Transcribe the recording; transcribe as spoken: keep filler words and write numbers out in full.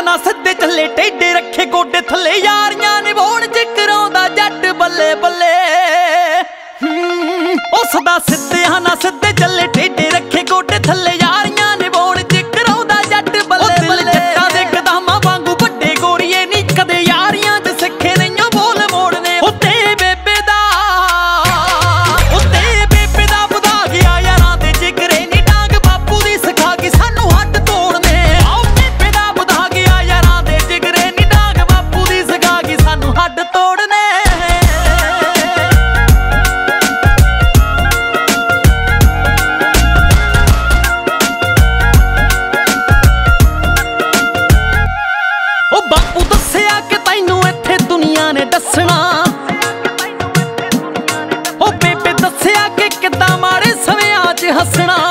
ਨਾ ਸਿੱਧੇ ਚੱਲੇ ਟੇਡੇ ਰੱਖੇ ਗੋਡੇ ਥੱਲੇ ਯਾਰੀਆਂ ਨਿਭਾਉਣ ਚ ਕਰਾਉਂਦਾ ਜੱਟ ਬੱਲੇ ਬੱਲੇ। ਉਸ ਦਾ ਸਿੱਧੇ ਨਾ ਸਿੱਧੇ ਚੱਲੇ ਟੇਡੇ ਰੱਖੇ ਗੋਡੇ ਥੱਲੇ ਯਾਰੀਆਂ ਨਿਭਾਉਣ ਚ ਕਰਾਉਂਦਾ ਜੱਟ ਬੱਲੇ ਬੱਲੇ। ਜੱਟਾਂ ਦੇ ਕਦਮਾਂ ਵਾਂਗੂ ਵੱਡੇ ਗੋਰੀਏ ਨੀ ਕਦੇ ਯਾਰੀਆਂ ਚ ਸਿੱਖੇ ਨਹੀਂਓ ਬੋਲ ਮੋੜਨੇ। ਉੱਤੇ ਬੇਬੇ ਦਾ ਉੱਤੇ ਬੇਬੇ ਦਾ ਵਧਾ ਗਿਆ ਯਾਰਾਂ ਦੇ ਜਿਗਰੇ ਨੀ ਡਾਂਗ ਬਾਪੂ ਦੀ ਸਿਖਾ ਕੇ ਸਾਨੂੰ ਹੱਡ ਤੋੜਨੇ। ਆਓ ਬੇਬੇ ਦਾ ਵਧਾ ਗਿਆ ਯਾਰਾਂ ਦੇ ਜਿਗਰੇ ਨੀ ਡਾਂਗ ਬਾਪੂ ਦੀ ਸਿਖਾ ਕੇ ਸਾਨੂੰ ਹੱਡ ਤੋੜਨੇ। ਬਾਪੂ ਦੱਸਿਆ ਕਿ ਤੈਨੂੰ ਇੱਥੇ ਦੁਨੀਆ ਨੇ ਦੱਸਣਾ। ਉਹ ਬੇਬੇ ਦੱਸਿਆ ਕਿ ਕਿੱਦਾਂ ਮਾੜੇ ਸਮਿਆਂ 'ਚ ਹੱਸਣਾ।